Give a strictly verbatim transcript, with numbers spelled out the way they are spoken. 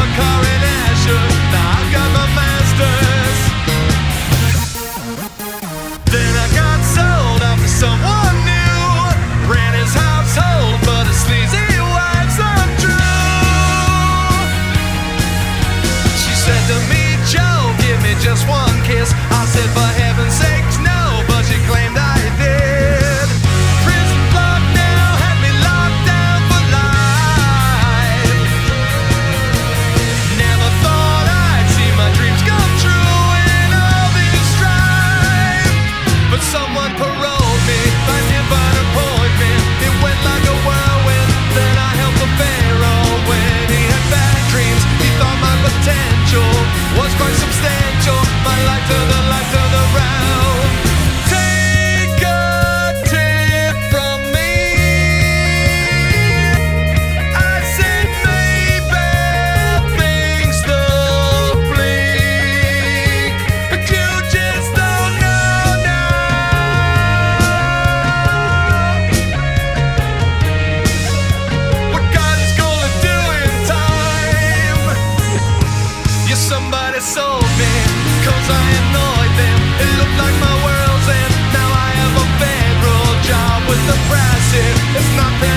a car in Asher. Now I've got my master's. Then I got sold off to someone new. Ran his household, but his sleazy wife's untrue. She said to me, Joe, give me just one kiss. I said, for heaven's sakes, no, but she claimed I did. Prison block now had me locked down for life. Never thought I'd see my dreams come true in all this strife. But someone paroled me by divine appointment. It went like a whirlwind. Then I helped the Pharaoh when he had bad dreams. He thought my potential was quite substantial. My life to the life to the round. Take a tip from me. I said maybe things look bleak, but you just don't know now what God is gonna do in time. Yeah, somebody sold me, cause I annoyed them. It looked like my world's end. Now I have a federal job with the brass in. It's not that